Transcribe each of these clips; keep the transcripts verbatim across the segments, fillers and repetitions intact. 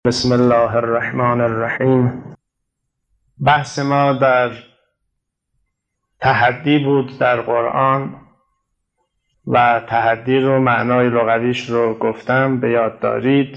بسم الله الرحمن الرحیم. بحث ما در تحدی بود در قرآن و تحدی رو معنای لغویش رو گفتم، به یاد دارید.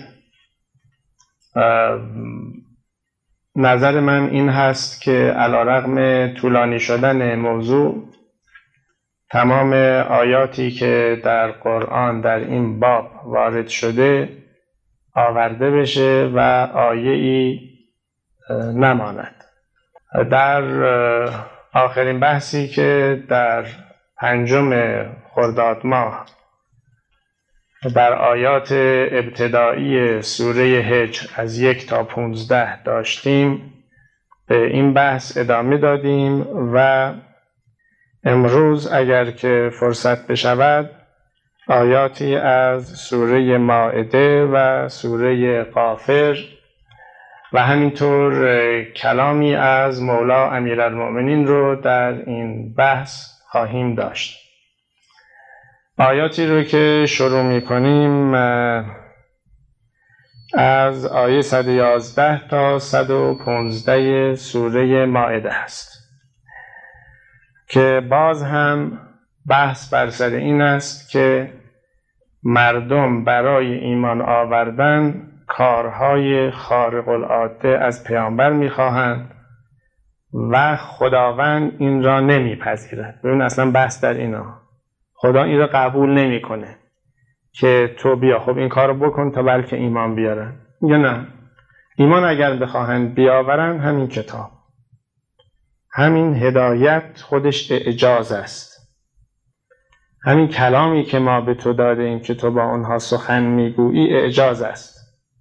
نظر من این هست که علیرغم طولانی شدن موضوع، تمام آیاتی که در قرآن در این باب وارد شده آورده بشه و آیه‌ای نماند. در آخرین بحثی که در پنجم خرداد ماه در آیات ابتدایی سوره حجر از یک تا پونزده داشتیم، به این بحث ادامه دادیم و امروز اگر که فرصت بشود آیاتی از سوره مائده و سوره غافر و همینطور کلامی از مولا امیرالمؤمنین رو در این بحث خواهیم داشت. آیاتی رو که شروع می کنیم از آیه صد و یازده تا صد و پانزده سوره مائده است که باز هم بحث بر سر این است که مردم برای ایمان آوردن کارهای خارق العاده از پیامبر میخواهند و خداوند این را نمیپذیرد. ببین اصلا بحث در اینا، خدا این را قبول نمیکنه که تو بیا خب این کار رو بکن تا بلکه ایمان بیارن. یا نه، ایمان اگر بخواهند بیاورن همین کتاب، همین هدایت خودش اعجاز است. همین کلامی که ما به تو دادیم که تو با اونها سخن میگویی اعجاز است.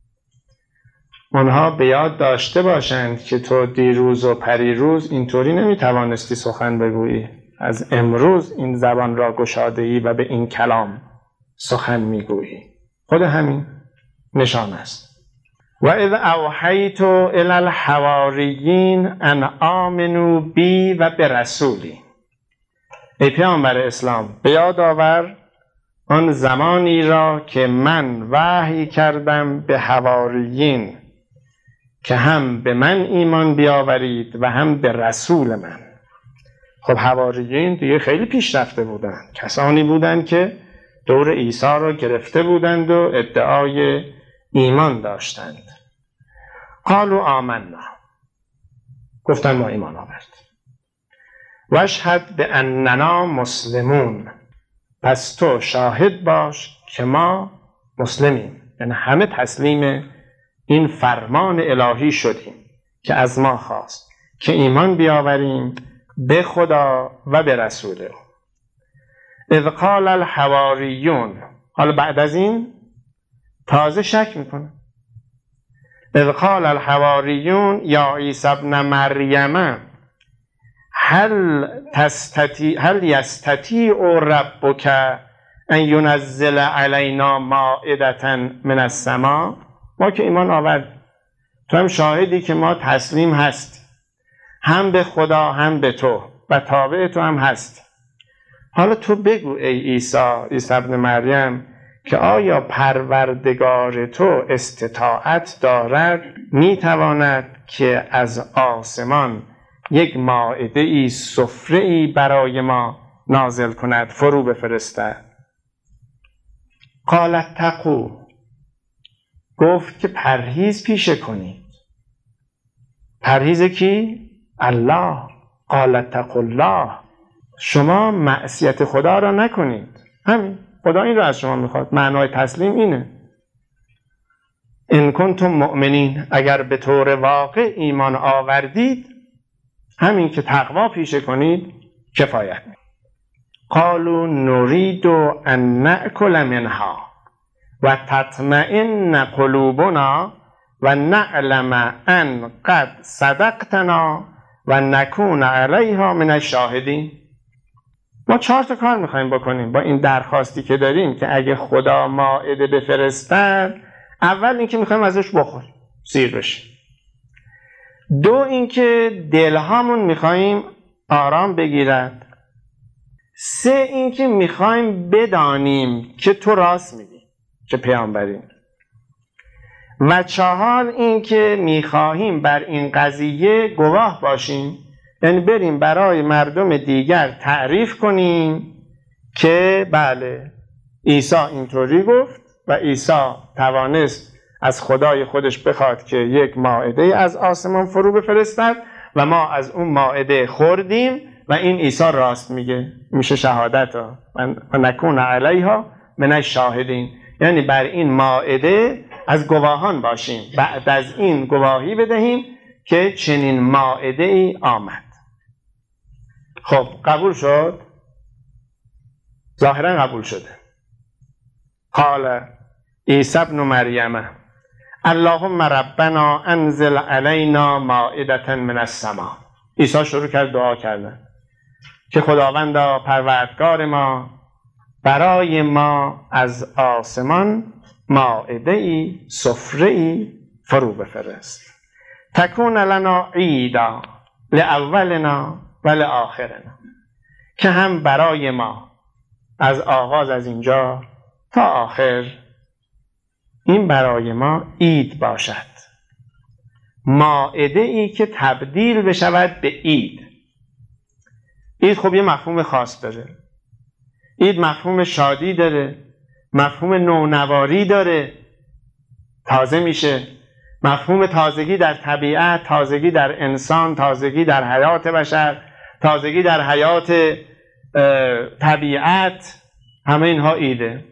اونها به یاد داشته باشند که تو دیروز و پریروز اینطوری نمیتوانستی سخن بگویی، از امروز این زبان را گشاده‌ای و به این کلام سخن میگویی. خود همین نشان است. و اذ اوحیت الی الحواریین ان آمنوا بی و برسولی. ای پیامبر اسلام، به یاد آور آن زمانی را که من وحی کردم به حواریین که هم به من ایمان بیاورید و هم به رسول من. خب حواریین دیگه خیلی پیشرفته بودند، کسانی بودند که دور عیسی را گرفته بودند و ادعای ایمان داشتند. قالوا آمنا، گفتن ما ایمان آوردیم. واشهد باننا مسلمون، پس تو شاهد باش که ما مسلمیم، یعنی همه تسلیم این فرمان الهی شدیم که از ما خواست که ایمان بیاوریم به خدا و به رسوله. اذ قال الحواریون، حالا بعد از این تازه شک میکنه. اذ قال الحواریون یا عیسی ابن مریم هل تستطیع هل یستطیع ربک ان ینزل علینا مائدة من السماء. ما که ایمان آورد، تو هم شاهدی که ما تسلیم هست هم به خدا هم به تو و تابع تو هم هست. حالا تو بگو ای عیسی عیسی ابن مریم که آیا پروردگار تو استطاعت دارد میتواند که از آسمان یک مائده ای سفره ای برای ما نازل کند، فرو بفرستد؟ قال اتقوا، گفت که پرهیز پیشه کنید. پرهیز کی؟ الله. قال اتقوا الله، شما معصیت خدا را نکنید. همین، خدا این را از شما میخواد. معنای تسلیم اینه. ان کنتم مؤمنین، اگر به طور واقع ایمان آوردید همین که تقوا پیشه کنید کفایت. قالوا نريد ان نأکل منها و تطمئن قلوبنا و نعلم ان قد صدقتنا و نکون علیها من الشاهدین. ما چهار تا کار میخوایم بکنیم با این درخواستی که داریم که اگه خدا مائده بفرستد، اول اینکه میخوایم ازش بخوریم، سیر بشیم. دو اینکه دلهامون میخوایم آرام بگیرد. سه اینکه میخوایم بدانیم که تو راست میگی، که پیامبری. و چهار این که میخواهیم بر این قضیه گواه باشیم، یعنی بریم برای مردم دیگر تعریف کنیم که بله عیسی اینطوری گفت و عیسی توانست از خدای خودش بخواد که یک مائده از آسمان فرو بفرستد و ما از اون مائده خوردیم و این عیسی راست میگه. میشه شهادت ها و نکون علیها من الشاهدین، یعنی بر این مائده از گواهان باشیم، بعد از این گواهی بدهیم که چنین مائده ای آمد. خب قبول شد؟ ظاهرا قبول شده. قال عیسی ابن مریم اللهم ربنا انزل علینا مائدة من السماء. عیسی شروع کرد دعا کردن که خداوندا پروردگار ما برای ما از آسمان مائده ای، سفره ای فرو بفرست. تکون لنا عیدا لاولنا و لآخرنا، که هم برای ما از آغاز از اینجا تا آخر این برای ما عید باشد، مائده ای که تبدیل بشود به عید. عید خب یه مفهوم خاص داره. عید مفهوم شادی داره، مفهوم نونواری داره، تازه میشه، مفهوم تازگی در طبیعت، تازگی در انسان، تازگی در حیات بشر، تازگی در حیات طبیعت، همه اینها عیده.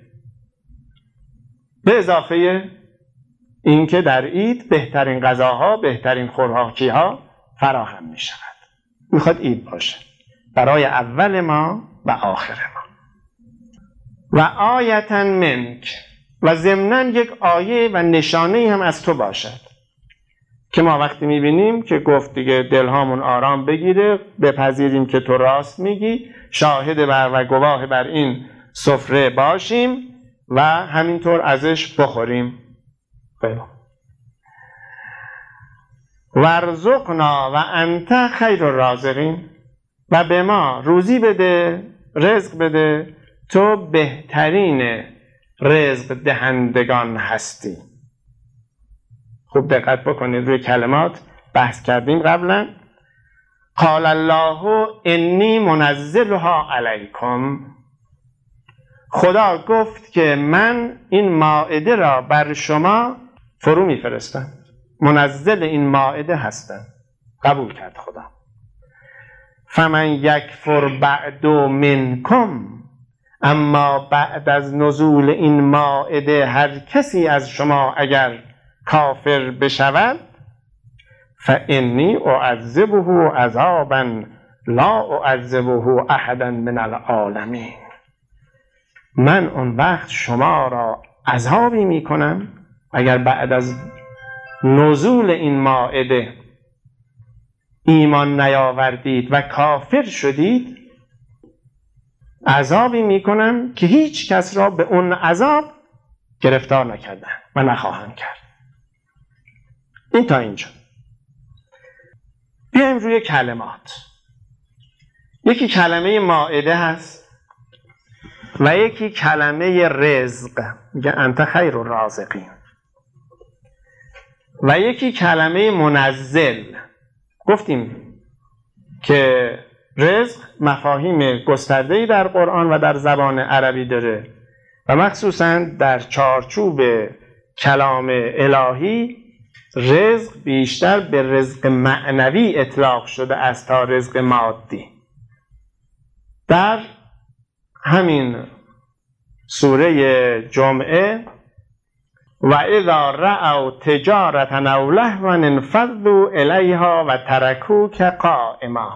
به اضافه اینکه در عید بهترین غذاها، بهترین خوراکی‌ها فراهم می شود. میخواد عید باشه برای اول ما و آخر ما. و آیةً منک، و ضمناً یک آیه و نشانه هم از تو باشد، که ما وقتی میبینیم که گفت دیگه دلهامون آرام بگیره، بپذیریم که تو راست میگی، شاهد بر و گواه بر این سفره باشیم و همینطور ازش بخوریم. خیلی ورزقنا و انت خیر الرازقین، و به ما روزی بده، رزق بده، تو بهترین رزق دهندگان هستی. خوب دقت بکنید روی کلمات، بحث کردیم قبلا. قال الله انی منزلها علیکم، خدا گفت که من این مائده را بر شما فرو میفرستم، منزل این مائده هستم. قبول کرد خدا. فمن یکفر بعد منکم، اما بعد از نزول این مائده هر کسی از شما اگر کافر بشود، فانی اعذبه عذابا لا اعذبه احدا من العالمین، من اون وقت شما را عذابی میکنم اگر بعد از نزول این مائده ایمان نیاوردید و کافر شدید، عذابی میکنم که هیچ کس را به اون عذاب گرفتار نکردم و نخواهم کرد. این تا اینجا. بیایم روی کلمات. یکی کلمه مائده هست و یکی کلمه رزق، میگه انت خیر الرازقین، و یکی کلمه منزل. گفتیم که رزق مفاهیم گسترده‌ای در قرآن و در زبان عربی داره و مخصوصاً در چارچوب کلام الهی رزق بیشتر به رزق معنوی اطلاق شده است تا رزق مادی. در همین سوره جمعه و اذا رأوا تجارة او لهوا انفضوا الیها و ترکوک قائما،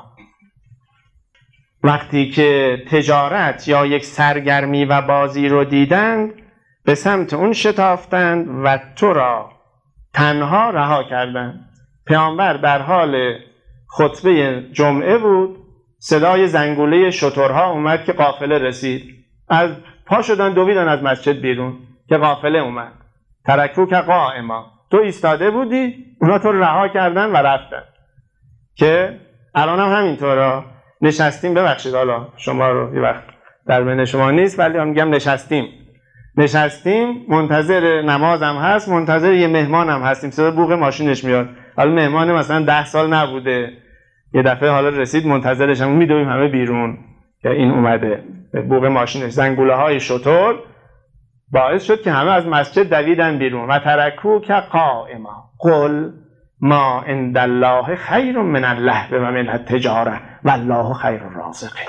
وقتی که تجارت یا یک سرگرمی و بازی رو دیدند به سمت اون شتافتند و تو را تنها رها کردند. پیامبر در حال خطبه جمعه بود، صدای زنگوله شترها اومد که قافله رسید، از پا شدن دویدن از مسجد بیرون که قافله اومد. ترکوک قائما، تو ایستاده بودی، اونا تو رها کردن و رفتن. که الان هم همینطوره، نشستیم، ببخشید حالا شما رو یه وقت در بین شما نیست ولی هم میگم نشستیم نشستیم منتظر نماز هم هست، منتظر یه مهمان هم هستیم، صدا بوق ماشینش میاد. حالا مهمان مثلا ده سال نبوده، یه دفعه حالا رسید منتظرش هم، میدویم همه بیرون که این اومده. بوق ماشینش، زنگوله های شتر باعث شد که همه از مسجد دویدن بیرون. و ترکو که قائما قل ما عند الله خیر من اللهو و من التجاره والله خیر الرازقین.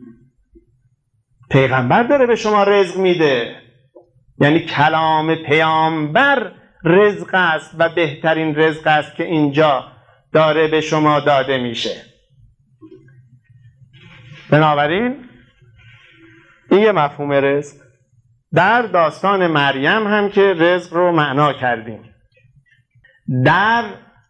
پیغمبر داره به شما رزق میده، یعنی کلام پیامبر رزق است و بهترین رزق است که اینجا داره به شما داده میشه. بنابراین این یه مفهوم رزق. در داستان مریم هم که رزق رو معنا کردیم، در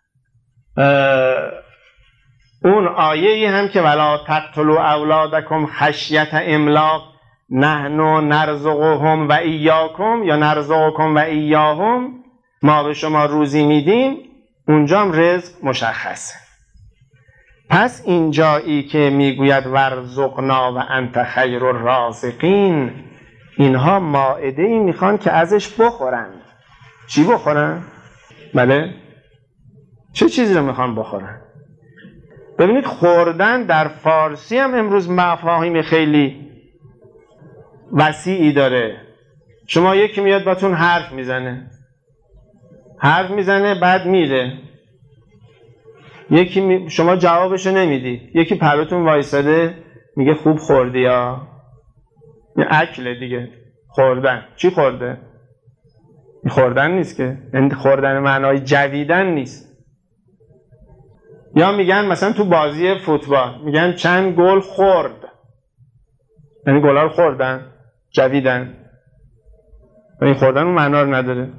اون آیه‌ای هم که ولا تقتلوا اولادکم خشیة املاق نحن نرزقهم و ایاکم یا نرزقکم و ایاهم، ما به شما روزی میدیم، اونجا هم رزق مشخصه. پس اینجایی که میگوید ورزقنا و انت خیر الرازقین، اینها مائده ای میخوان که ازش بخورن. چی بخورن؟ بله؟ چه چیزی رو میخوان بخورن؟ ببینید خوردن در فارسی هم امروز مفاهیم خیلی وسیعی داره. شما یکی میاد باتون حرف میزنه حرف میزنه بعد میره، یکی می... شما جوابشو نمیدی، یکی پلوتون وایساده میگه خوب خوردی یا یه اکله دیگه. خوردن چی خورده؟ خوردن نیست که، یعنی خوردن معنای جویدن نیست. یا میگن مثلا تو بازی فوتبال میگن چند گل خورد، یعنی گلا رو خوردن، جویدن. این خوردن اون معنا رو نداره.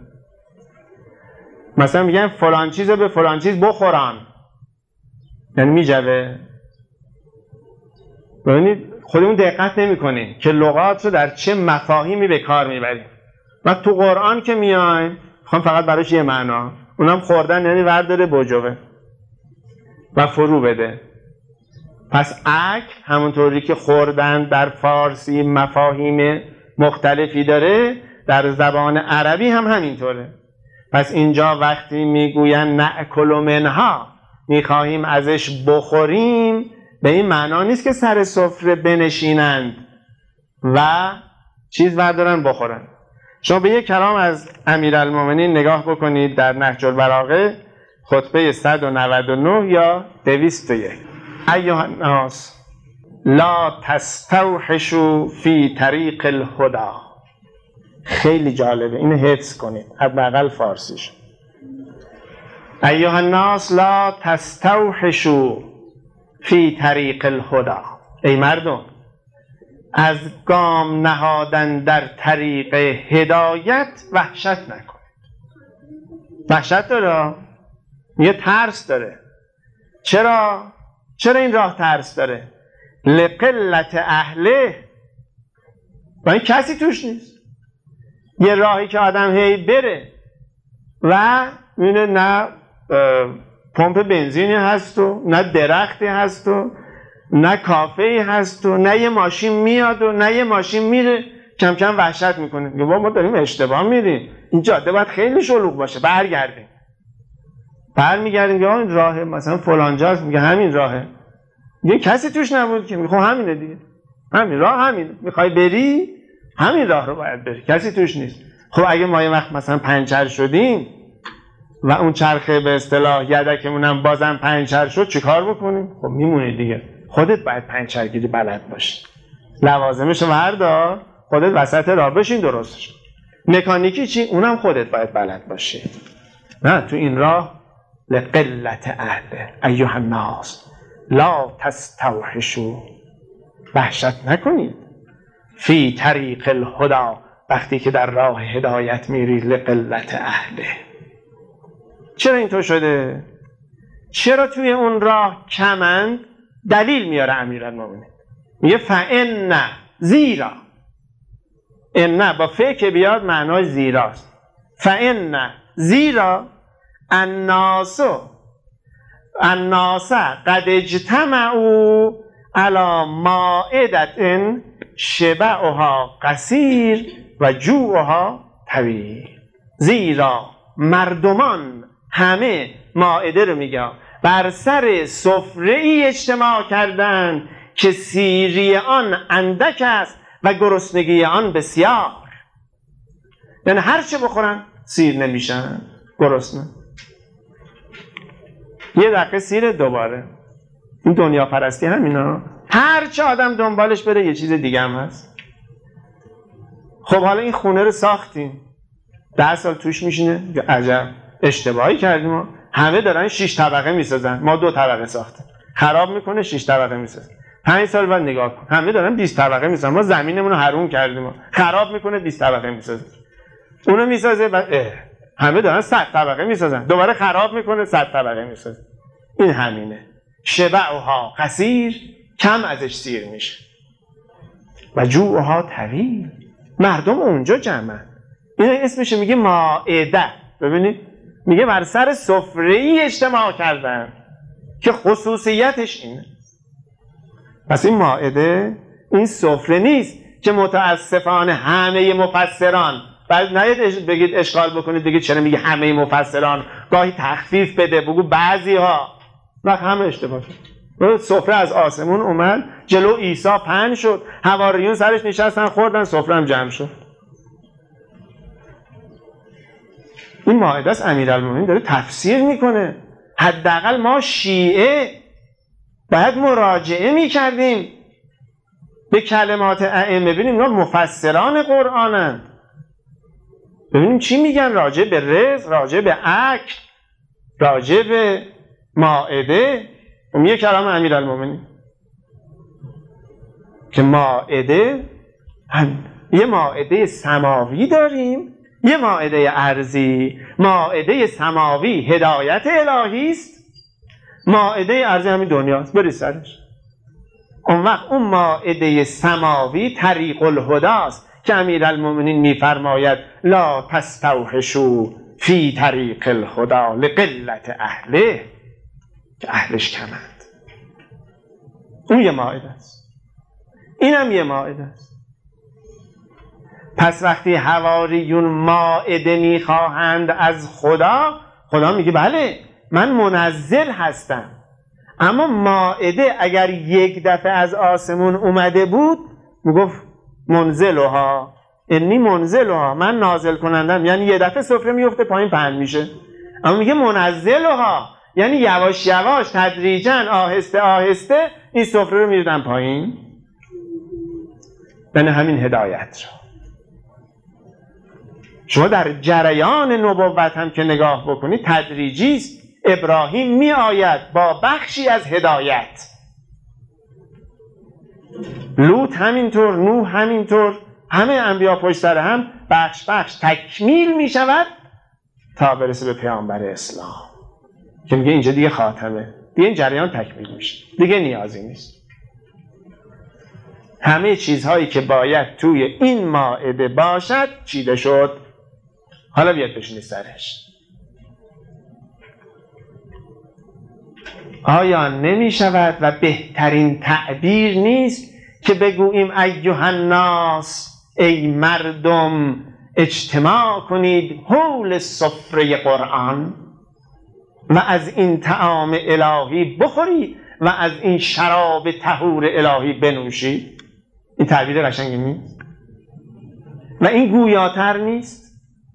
مثلا میگن فلان چیز رو به فلان چیز بخوران، یعنی میجوه. ببینید خودمون دقت نمی کنیم که لغات رو در چه مفاهیمی به کار میبریم. و تو قرآن که میایم میخوام فقط براش یه معنا، اونم خوردن، یعنی ورداره بجوه و فرو بده. پس اکل همونطوری که خوردن در فارسی مفاهیم مختلفی داره، در زبان عربی هم همینطوره. پس اینجا وقتی میگوین نأکل منها، میخواهیم ازش بخوریم، به این معنا نیست که سر سفره بنشینند و چیز بردارن بخورن. شما به یک کلام از امیرالمومنین نگاه بکنید در نهج البلاغه، خطبه صد و نود و نه یا دویست و یک. ایها الناس لا تستوحشوا فی طریق الهدی. خیلی جالبه، اینو حفظ کنید، حداقل فارسیش. ایها الناس لا تستوحشوا فی طریق الهدی. ای مردم، از گام نهادن در طریق هدایت وحشت نکنید. وحشت داره، یه ترس داره. چرا؟ چرا این راه ترس داره؟ لقلت اهله، و این کسی توش نیست. یه راهی که آدم هی بره و اینه نه پمپ بنزینی هست و نه درختی هست و نه کافه‌ای هست و نه یه ماشین میاد و نه یه ماشین میره، کم کم وحشت میکنه. میگه ما داریم اشتباه میریم، این جاده باید خیلی شلوغ باشه، برگردیم. برمیگردیم میگه این راهه مثلا فلان جاست، میگه همین راهه. میگه کسی توش نبود که، میگه خب همینه دیگه، همین راه همینه، میخوای بری همین راه رو باید بری، کسی توش نیست. خب اگه ما یه وقت مثلا پنچر شدیم و اون چرخه به اصطلاح یدکمون هم بازم پنچر شد، چیکار بکنیم؟ خب میمونی دیگه. خودت باید پنچرگیری بلد باشی، لوازمش رو بردار، خودت وسط راه بشین درست شد. مکانیکی چی؟ اونم خودت باید بلد باشی. نه تو این راه لقلت اهله ایها الناس لا تستوحشوا، وحشت نکنید. فی طریق الهدی، وقتی که در راه هدایت میری، لقلت اهله. چرا اینطور شده؟ چرا توی اون راه کمند؟ دلیل میاره امیرالمومنین، میگه فان، زیرا. ان با ف که بیاد معنای زیراست. فان، زیرا الناس الناس قد اجتمعوا علی مائدة شبعها قصیر و جوعها طویل. زیرا مردمان همه، مائده رو میگه، بر سر سفره ای اجتماع کردند که سیری آن اندک است و گرسنگی آن بسیار. یعنی هر چه بخورن سیر نمیشن، گرسنه. یه دقیقه سیر، دوباره. این دنیا پرستی همینا. هر چه آدم دنبالش بره یه چیز دیگه هم هست. خب حالا این خونه رو ساختیم، ده سال توش میشینه، عجب اشتباهی کردیم ما. همه دارن شش طبقه میسازن، ما دو طبقه ساختیم. خراب میکنه، شش طبقه میسازن. پنج سال بعد نگاه کن، همه دارن بیست طبقه میسازن، ما زمینمون رو حروم کردیم ما. خراب میکنه، بیست طبقه میسازه. اونو میسازه بعد همه دارن صد طبقه میسازن، دوباره خراب میکنه، صد طبقه میسازه. این همینه. شبعها قصیر، کم ازش سیر میشه. و جوعها طویل، مردم اونجا جمعن. این اسمش میگه مائده. ببینید میگه بر سر سفره ای اجتماع کردن که خصوصیتش اینه. پس این مائده این سفره نیست که متاسفانه همه مفسران، بعد نهید بگید اشکال بکنید دیگه چرا میگه همه مفسران، گاهی تخفیف بده بگو بعضی ها، نه همه اشتباه شد. سفره از آسمون اومد جلو عیسی پهن شد، حواریون سرش نشستن خوردن، سفره هم جمع شد. این مائده است. امیرالمومنین داره تفسیر میکنه. حداقل ما شیعه باید مراجعه میکردیم به کلمات ائمه، ببینیم اینا مفسران قرآنند، ببینیم چی میگن راجع به رزق، راجع به اکل، راجع به مائده. اون یه کلام امیرالمومنین که مائده هم یه مائده سماوی داریم، یه مائده ارضی. مائده سماوی هدایت الهی است، مائده ارضی همین دنیاست، بری سرش. اون وقت اون مائده سماوی طریق الهدی است که امیرالمومنین میفرماید لا تستوحشوا فی طریق الهدی لقلت اهله، که اهلش کمند. اون یه مائده است، اینم یه مائده است. پس وقتی حواریون مائده میخواهند از خدا، خدا میگه بله من منزل هستم، اما مائده اگر یک دفعه از آسمون اومده بود میگفت منزلها، انی منزلها، من نازل کنندم، یعنی یه دفعه سفره میفته پایین پهن میشه. اما میگه منزلها، یعنی یواش یواش تدریجا آهسته آهسته این سفره رو میردن پایین. یعنی همین هدایت رو شما در جریان نبوت هم که نگاه بکنید تدریجی است. ابراهیم می آید با بخشی از هدایت، لوط همینطور، نوح همینطور، همه انبیا پشت سر هم بخش بخش تکمیل می شود تا برسه به پیامبر اسلام که میگه اینجا دیگه خاتمه، دیگه این جریان تکمیل میشه، دیگه نیازی نیست. همه چیزهایی که باید توی این مائده باشد چیده شد. حالا بیاد بشینی سرش. آیا نمی شود و بهترین تعبیر نیست که بگوییم ایها الناس، ای مردم اجتماع کنید حول سفره قرآن و از این طعام الهی بخورید و از این شراب طهور الهی بنوشید. این تعبیر قشنگی نیست و این گویاتر نیست؟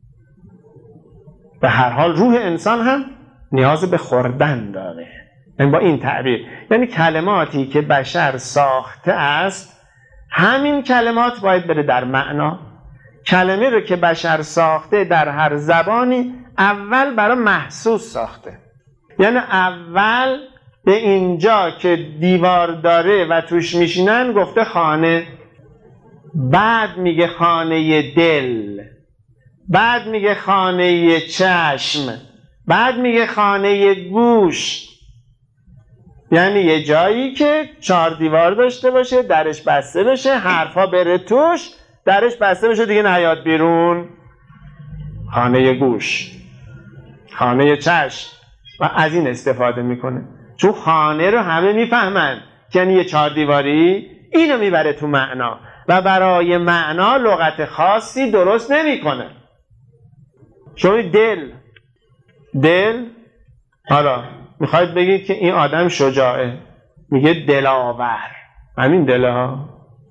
به هر حال روح انسان هم نیاز به خوردن داره. یعنی با این تعبیر، یعنی کلماتی که بشر ساخته است، همین کلمات باید بره در معنا. کلمه رو که بشر ساخته در هر زبانی اول برای محسوس ساخته، یعنی اول به اینجا که دیوار داره و توش میشینن گفته خانه، بعد میگه خانه دل، بعد میگه خانه چشم، بعد میگه خانه گوش. یعنی یه جایی که چهار دیوار داشته باشه، درش بسته بشه، حرفا بره توش، درش بسته بشه، دیگه نیاد بیرون. خانه گوش، خانه چشم. و از این استفاده میکنه چون خانه رو همه میفهمن، یعنی یه چهار دیواری اینو میبره تو معنا. و برای معنا لغت خاصی درست نمیکنه. شما دل دل حالا میخواید بگید که این آدم شجاعه، میگه دلاور. همین دل ها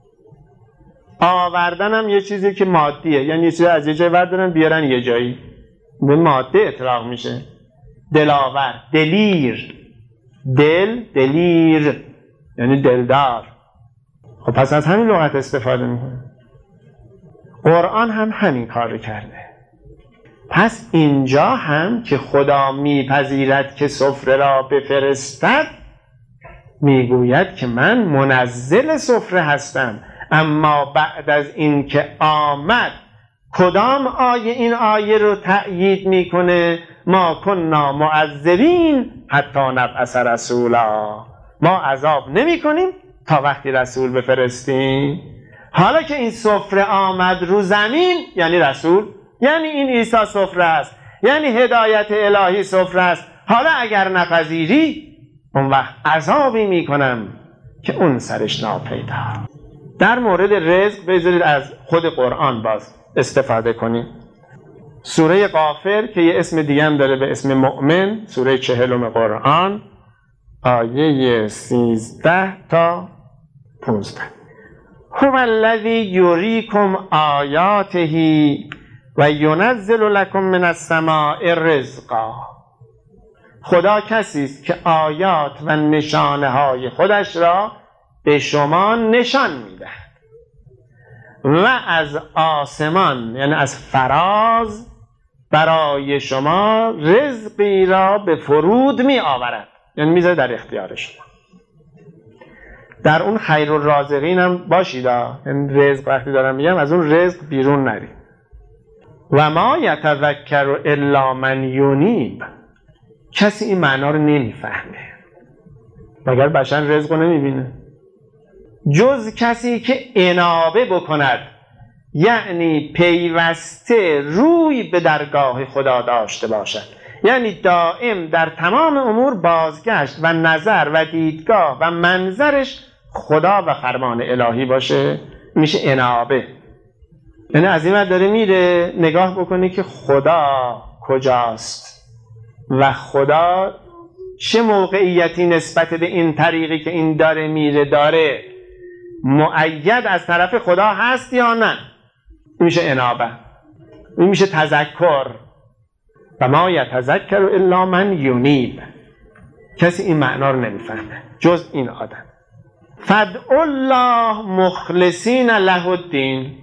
آوردن هم یه چیزی که مادیه، یعنی یه چیزی از یه جای بردارن بیارن یه جایی، به ماده اطلاق میشه. دلاور، دلیر، دل دلیر یعنی دلدار. خب پس از همین لغت استفاده میکنه. قرآن هم همین کار رو کرده. پس اینجا هم که خدا میپذیرد که سفره را بفرستد، میگوید که من منزل سفره هستم، اما بعد از این که آمد کدام آیه این آیه رو تأیید میکنه؟ ما کننا معذبین حتی نبعث رسولا، ما عذاب نمی کنیم تا وقتی رسول بفرستیم. حالا که این سفره آمد رو زمین یعنی رسول، یعنی این عیسی سفره است، یعنی هدایت الهی سفره است. حالا اگر نپذیری اون وقت عذابی میکنم که اون سرش ناپیدا. در مورد رزق بذارید از خود قرآن باز استفاده کنیم. سوره غافر که یه اسم دیگه هم داره به اسم مؤمن، سوره چهلم قرآن، آیه سیزده تا پونزده. هو الذی یریکم آیاته و ینزل لکم من السماء رزقا. خدا کسی است که آیات و نشانه های خودش را به شما نشان میده و از آسمان یعنی از فراز برای شما رزقی را به فرود می آورد، یعنی میذاره در اختیار شما. در اون خیر الرازقین هم باشید، این رزق وقتی دارم میگم از اون رزق بیرون نرید. و ما یتذکر الا من یونیب. کسی این معنا رو نمیفهمه مگر بشر رزق رو نمیبینه، جز کسی که انابه بکند، یعنی پیوسته روی به درگاه خدا داشته باشد، یعنی دائم در تمام امور بازگشت و نظر و دیدگاه و منظرش خدا و فرمان الهی باشه، میشه انابه. یعنی از این داره میره نگاه بکنی که خدا کجاست و خدا چه موقعیتی نسبت به این طریقی که این داره میره داره، مؤید از طرف خدا هست یا نه. این میشه انابه، این میشه تذکر. و ما یتذکر الا من یونیب. کسی این معنا رو نمیفهمه جز این آدم. فدعوا الله مخلصین له الدین.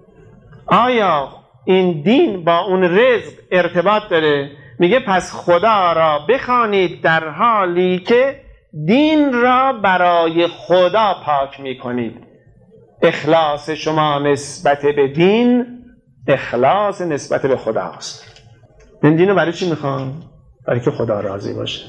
آیا این دین با اون رزق ارتباط داره؟ میگه پس خدا را بخوانید در حالی که دین را برای خدا پاک میکنید. اخلاص شما نسبت به دین اخلاص نسبت به خداست. این دین رو برای چی میخوان؟ برای که خدا راضی باشه.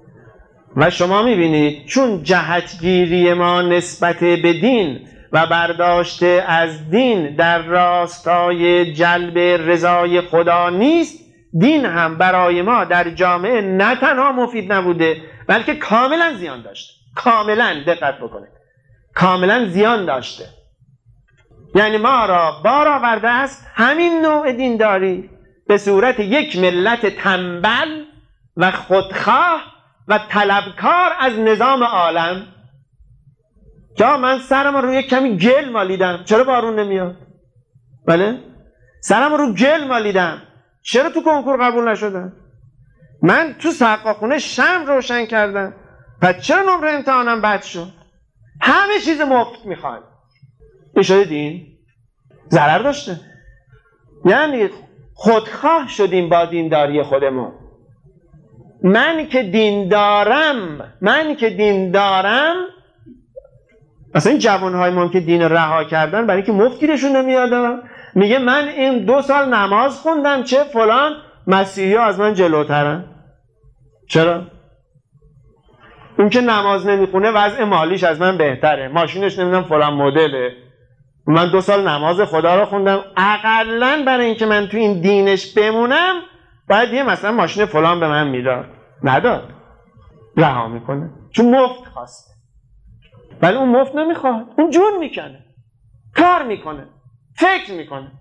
و شما میبینید چون جهتگیری ما نسبت به دین و برداشته از دین در راستای جلب رضای خدا نیست، دین هم برای ما در جامعه نه تنها مفید نبوده بلکه کاملا زیان داشته. کاملا دقت بکنید، کاملا زیان داشته. یعنی ما را بار آورده است همین نوع دینداری به صورت یک ملت تنبل و خودخواه و طلبکار از نظام عالم. جا من سرم رو یک کمی گل مالیدم، چرا بارون نمیاد؟ بله؟ سرم رو گل مالیدم، چرا تو کنکور قبول نشدم؟ من تو سقاخونه شمع روشن کردم، پس چرا نمره امتحانم بد شد؟ همه چیز مفت میخوان. این شده دین؟ ضرر داشته. یعنی خودخواه شدیم با دینداری خودمون. من که دین دارم من که دین دارم مثلا این جوانهای ما که دین رها کردن برای اینکه مفت گیرشون نمیاد، میگه من این دو سال نماز خوندم چه فلان، مسیحی ها از من جلوترن. چرا؟ اون که نماز نمیخونه وضع مالیش از من بهتره، ماشینش نمیدونم فلان مدله، من دو سال نماز خدا رو خوندم، اقلن برای اینکه من تو این دینش بمونم باید یه مثلا ماشین فلان به من میداد. نداد، رها میکنه چون مفت خواسته. ولی اون مفت نمیخواد، اون جون میکنه. کار میکنه، فکر میکنه.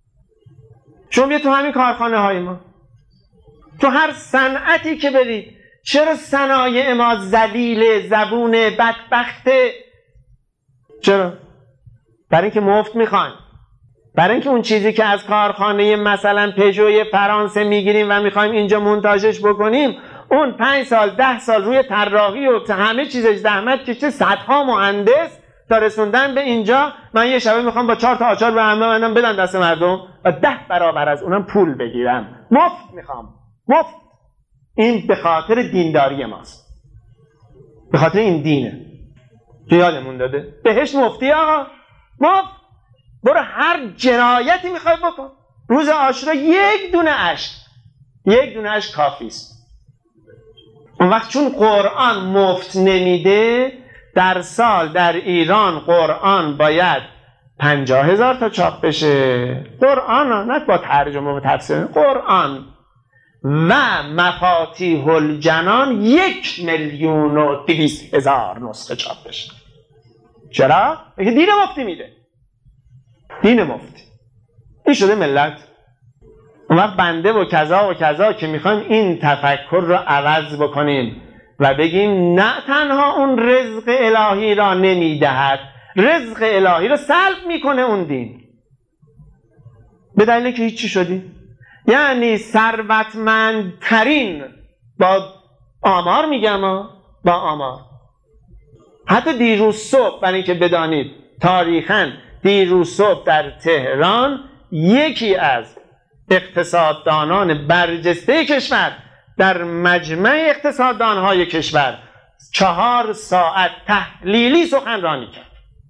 شما بیا تو همین کارخانه های ما، تو هر صنعتی که برید، چرا صنایع ما ذلیل، زبون، بدبخته؟ چرا؟ برای اینکه مفت میخوان، برای اینکه اون چیزی که از کارخانه مثلا پژوی فرانسه میگیریم و میخوایم اینجا مونتاژش بکنیم، اون پنج سال ده سال روی طراحی و همه چیزش زحمت کشیده، صدها مهندس تا رسوندن به اینجا. من یه شبه میخوام با چهار تا آچار به همه بندم بدن دست مردم و ده برابر از اونم پول بگیرم، مفت میخوام، مفت. این به خاطر دینداری ماست، به خاطر این دینه که یادمون داده بهشت مفتی. آقا مفت، برو هر جنایتی میخوای بکن، روز عاشورا یک دونه اشک، یک دونه اشک کافی است. اون وقت چون قرآن مفت نمیده، در سال در ایران قرآن باید پنجاه هزار تا چاپ بشه. قرآن نه با ترجمه و تفسیر، قرآن و مفاتیح الجنان یک میلیون و دویست هزار نسخه چاپ بشه. چرا؟ بگه دین مفتی میده، دین مفتی. این شده ملت. اون وقت بنده و کذا و کذا که میخوایم این تفکر رو عوض بکنیم و بگیم نه تنها اون رزق الهی را نمیدهد، رزق الهی رو سلب میکنه اون دین. به دلیل که هیچی شدی. یعنی ثروتمندترین، با آمار میگم، با آمار، حتی دیروز صبح، برای اینکه بدانید تاریخاً دیروز صبح در تهران یکی از اقتصاددانان برجسته کشور در مجمع اقتصاددانهای کشور چهار ساعت تحلیلی سخنرانی کرد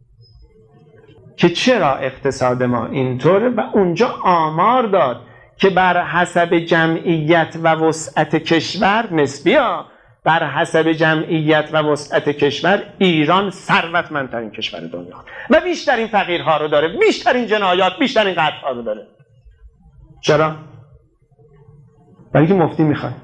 که چرا اقتصاد ما اینطوره و اونجا آمار داد که بر حسب جمعیت و وسعت کشور، نسبی ها، بر حسب جمعیت و وسعت کشور ایران ثروتمندترین کشور دنیا و بیشترین فقیرها رو داره، بیشترین جنایات، بیشترین قتل‌ها رو داره. چرا؟ برای اینکه مفتی میخوایم،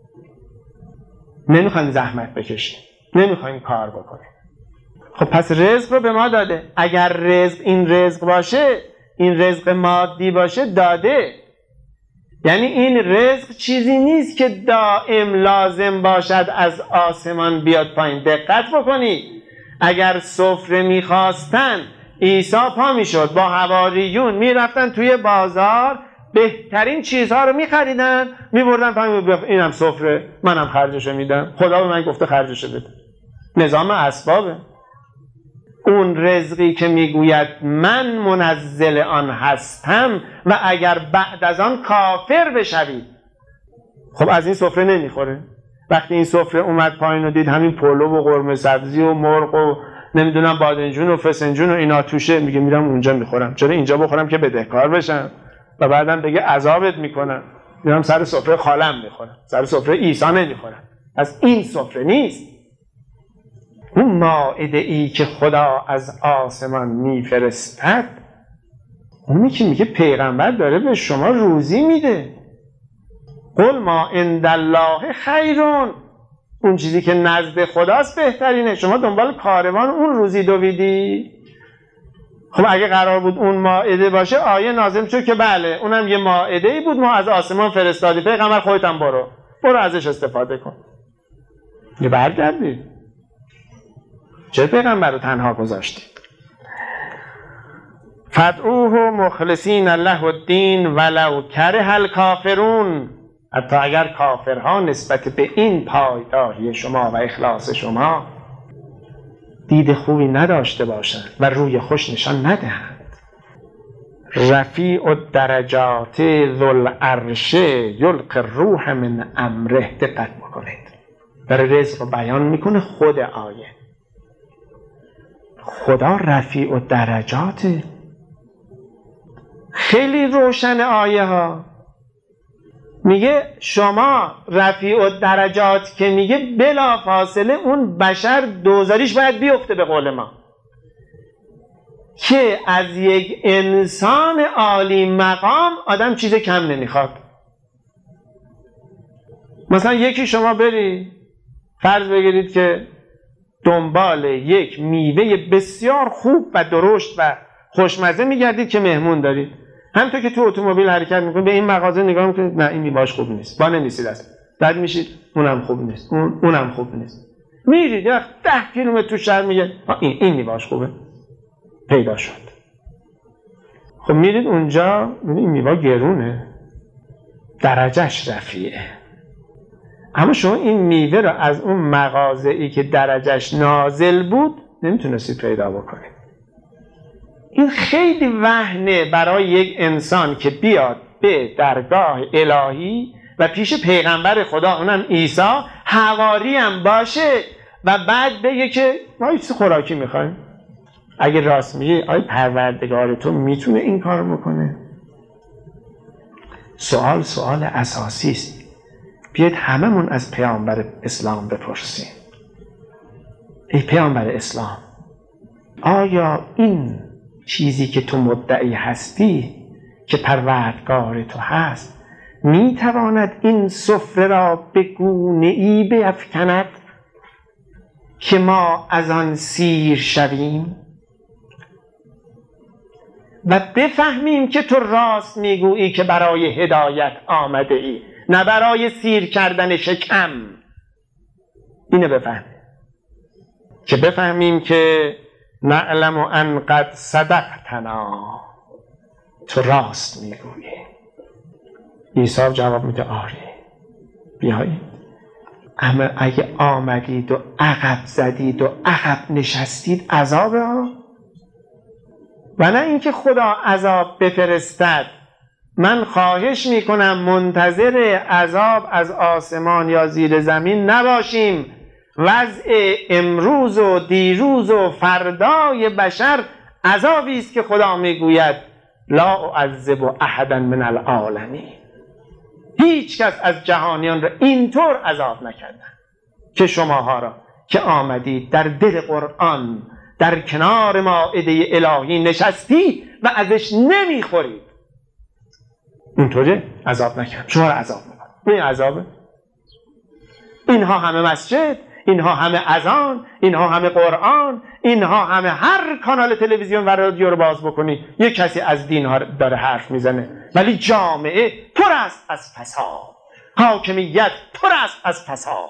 نمیخوایم زحمت بکشیم، نمیخوایم کار بکنیم. خب پس رزق رو به ما داده. اگر رزق این رزق باشه، این رزق مادی باشه، داده. یعنی این رزق چیزی نیست که دائم لازم باشد از آسمان بیاد پایین. دقت بکنید، اگر سفره میخواستن عیسی پا میشد با حواریون میرفتن توی بازار، بهترین چیزها رو میخریدن میبردن پایین، اینم سفره، منم خرجشو میدم، خدا به من گفته خرجشو بده. نظام اسبابه. اون رزقی که میگوید من منزل آن هستم و اگر بعد از آن کافر بشوید، خب از این سفره نمیخوره. وقتی این سفره اومد پایین و دید همین پلو و قرمه سبزی و مرغ و نمیدونم بادنجون و فسنجون و اینا توشه، میگه میرم اونجا میخورم. چرا اینجا بخورم که بدهکار بشم و بعدم بگه عذابت میکنم، میرم سر سفره خالم میخورم، سر سفره عیسی نمیخورم. از این سفره نیست. اون مائده ای که خدا از آسمان میفرستد، اونی که میگه پیغمبر داره به شما روزی میده. قل ما عند الله خیرون، اون چیزی که نزد خداست بهترینه. شما دنبال کاروان اون روزی دویدی. خب اگه قرار بود اون مائده باشه، آیه نازل شد که بله اونم یه مائده ای بود، ما از آسمان فرستادی، پیغمبر خودت هم برو برو ازش استفاده کن. یه برگردی، چه پیغمبر رو تنها گذاشتی؟ فدعوه مخلصین له الدین ولو کره الکافرون، حتی اگر کافرها نسبت به این پایداری شما و اخلاص شما دید خوبی نداشته باشند و روی خوش نشان ندهند. رفیع الدرجات ذو العرش یلقی الروح من امره. دقت بکنید، برای رزق رو بیان میکنه خود آیه. خدا رفیع الدرجات، خیلی روشن آیه ها. میگه شما رفیع الدرجات که میگه بلا فاصله اون بشر دوزاریش باید بیفته به قول ما، که از یک انسان عالی مقام آدم چیز کم نمیخواد. مثلا یکی شما بری فرض بگیرید که دنبال یک میوه بسیار خوب و درشت و خوشمزه میگردید که مهمون دارید. همونطور که تو اتومبیل حرکت میکنید به این مغازه نگاه میکنید، نه این میوه‌اش خوب نیست، با نمیسید اصلا. بعد میشید اونم خوب نیست، اون اونم خوب نیست. میرید ده کیلومتر تو شهر میگه این این میوه‌اش خوبه. پیدا شد. خب میرید اونجا این میوه گرونه. درجهش رفیعه. اما شما این میوه رو از اون مغازه‌ای که درجهش نازل بود نمیتونستید پیدا بکنید. این خیلی وهنه برای یک انسان که بیاد به درگاه الهی و پیش پیغمبر خدا اونم عیسی حواری هم باشه و بعد بگه که ما یه چیز خوراکی میخوایم. اگه راست میگی آیا پروردگار تو میتونه این کار بکنه؟ سوال سوال اساسی است. بیاید هممون از پیامبر اسلام بپرسیم. ای پیامبر اسلام، آیا این چیزی که تو مدعی هستی که پروردگار تو هست میتواند این سفره را به گونه‌ای بیفکند که ما از آن سیر شویم و بفهمیم که تو راست میگویی که برای هدایت آمده ای نه برای سیر کردن شکم؟ اینو بفهمیم که بفهمیم که نعلم ان قد صدقتنا، تو راست میگویی. عیسی جواب میده آره بیایید. اما اگه آمدید و عقب زدید و عقب نشستید عذابه ها، و نه اینکه خدا عذاب بفرستد. من خواهش میکنم منتظر عذاب از آسمان یا زیر زمین نباشیم. وضع امروز و دیروز و فردای بشر عذابی است که خدا میگوید لا اعذب احدا من العالمین. هیچ کس از جهانیان را اینطور عذاب نکردن که شماها را که آمدید در دل قرآن در کنار مائده الهی نشستی و ازش نمیخورید. اینطوره عذاب نکرد، شما را عذاب میکن. این عذابه. اینها همه مسجد، اینها همه اذان، اینها همه قرآن، اینها همه هر کانال تلویزیون و رادیو رو باز بکنی یک کسی از دین ها داره حرف میزنه، ولی جامعه پر است از فساد، حاکمیت پر است از فساد.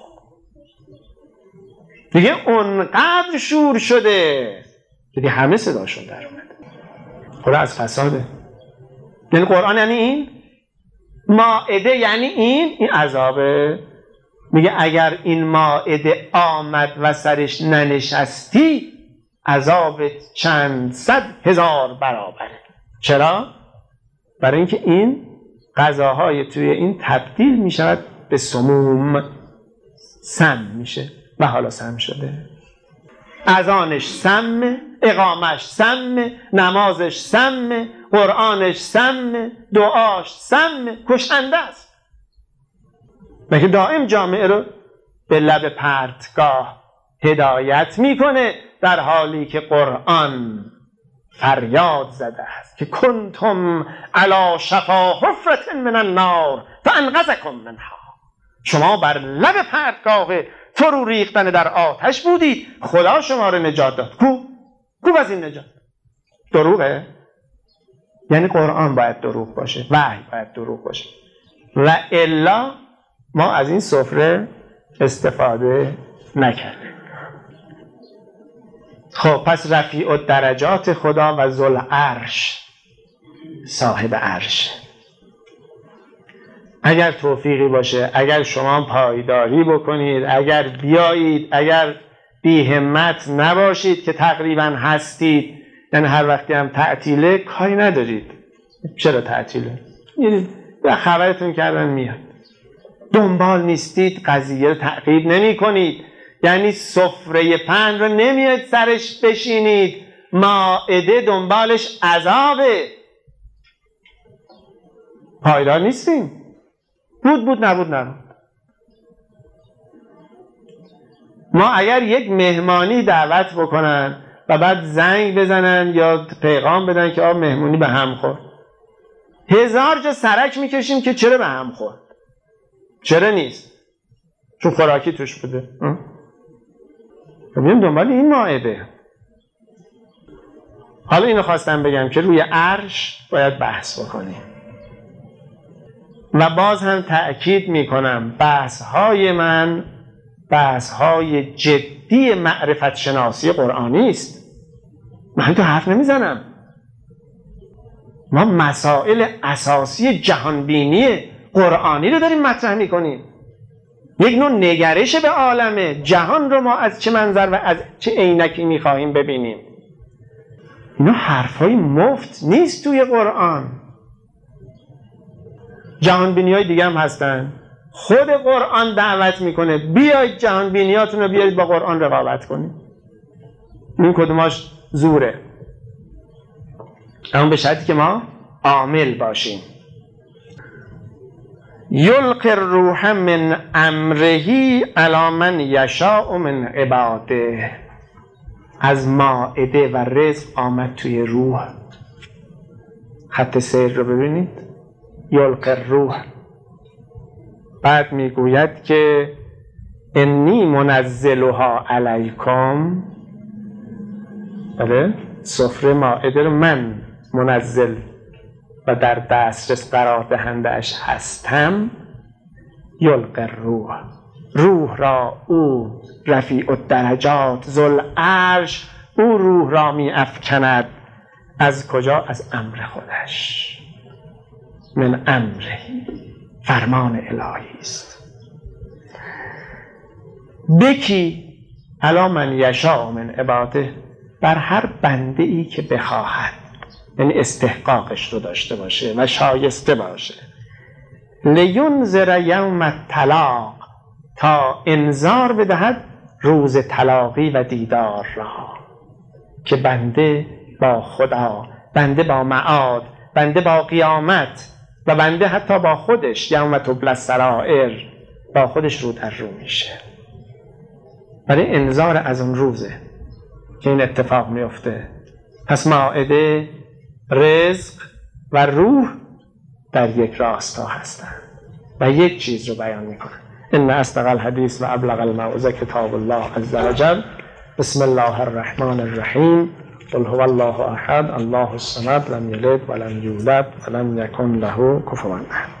دیگه اونقدر شور شده دیگه همه صداشون در اومد. پر از فساده. یعنی قرآن یعنی این، مائده یعنی این، این عذابه. میگه اگر این مائده آمد و سرش ننشستی عذابت چند صد هزار برابره. چرا؟ برای اینکه این غذاهای توی این تبدیل میشود به سموم، سم میشه و حالا سم شده. اذانش سم، اقامش سم، نمازش سم، قرآنش سم، دعاش سم، کشنده است. مگه دائم جامعه رو به لب پرتگاه هدایت میکنه، در حالی که قرآن فریاد زده است که کنتم علی شفا حفرة من النار فانقذکم منها. شما بر لب پرتگاه فرو ریختن در آتش بودید، خدا شما رو نجات داد. کو کو از این نجات؟ دروغه؟ یعنی قرآن باید دروغ باشه، وحی باید دروغ باشه، و الا ما از این سفره استفاده نکردیم. خب پس رفیع الدرجات خدا و ذوالعرش صاحب عرش. اگر توفیقی باشه، اگر شما پایداری بکنید، اگر بیایید، اگر بی همت نباشید که تقریبا هستید، یعنی هر وقتی هم تعطیله کاری ندارید. چرا تعطیله؟ یعنی خبرتون کردن میاد. دنبال نیستید، قضیه رو تعقیب نمی کنید، یعنی سفره پهن رو نمیاد سرش بشینید، مائده دنبالش عذابه. پایدار نیستیم. بود بود نبود نبود. ما اگر یک مهمانی دعوت بکنن و بعد زنگ بزنن یا پیغام بدن که آب مهمونی به هم خورد، هزار جا سرک میکشیم که چرا به هم خورد، چرا نیست، چون خوراکی توش بوده. ببینیم دنبال این مائده. حالا اینو خواستم بگم که روی عرش باید بحث بکنیم و باز هم تأکید میکنم بحث‌های من بحث‌های جدی معرفت شناسی قرآنی است. من تو حرف نمیزنم. ما مسائل اساسی جهانبینی قرآنی رو داریم مطرح میکنیم. یک نوع نگرش به عالم جهان رو ما از چه منظر و از چه عینکی میخواهیم ببینیم. اینا حرفای مفت نیست توی قرآن. جهانبینی های دیگه هم هستن. خود قرآن دعوت میکنه بیاید جهانبینیاتون رو بیاید با قرآن رقابت کنید. این کدوماش زوره، اما به شرطی که ما عامل باشیم. یلقی الروح من امره علی من یشاء من عباده. از مائده و رزق آمد توی روح. خط سیر رو ببینید. یلقی الروح. بعد میگوید که انی منزلها علیکم. بله، سفره مائده رو من منزل و در دسترس قرار دهنده اش هستم. یلقی الروح. روح را او رفیع الدرجات ذو العرش، او روح را می افکند. از کجا؟ از امر خودش. من امره، فرمان الهی است. بکی علی من یشاء من عباده، بر هر بنده ای که بخواهد، یعنی استحقاقش رو داشته باشه و شایسته باشه. لینذر یوم الطلاق، تا انذار بدهد روز طلاقی و دیدار را، که بنده با خدا، بنده با معاد، بنده با قیامت و بنده حتی با خودش، یوم تبلی السرائر، با خودش رو در رو میشه. برای انذار از اون روزه که این اتفاق میفته. پس مائده، رزق و روح در یک راستا هستن و یک چیز رو بیان میکنن. ان اصدق الحدیث و ابلغ الموعظه کتاب الله عز وجل. بسم الله الرحمن الرحیم. قل هو الله احد الله الصمد لم یلد ولم یولد ولم یکن له کفوا احد.